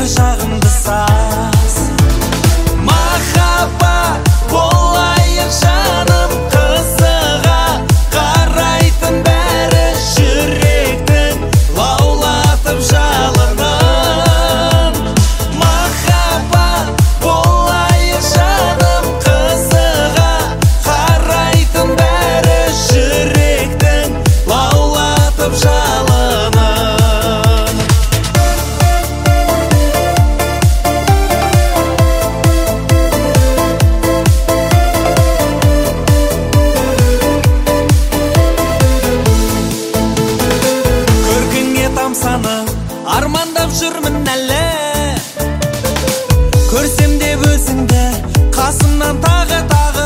жағымды саз. Махаббат болайық жаным, қызыға қарайтын бәрі жүректің лаулатып жалынын. Махаббат болайық жаным, қызыға қарайтын бәрі жүректің лаулатып жалынын. Тамсанып армандап жүрмін әлі, көрсем деп өзіңді қасымнан тағы.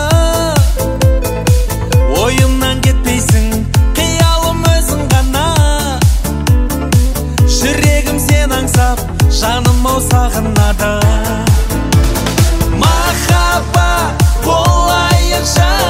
Ойымнан кетпейсің, қиялым өзің ғана. Жүрегім сен аңсап, жаным ау сағынады. Махаббат болайық жаным,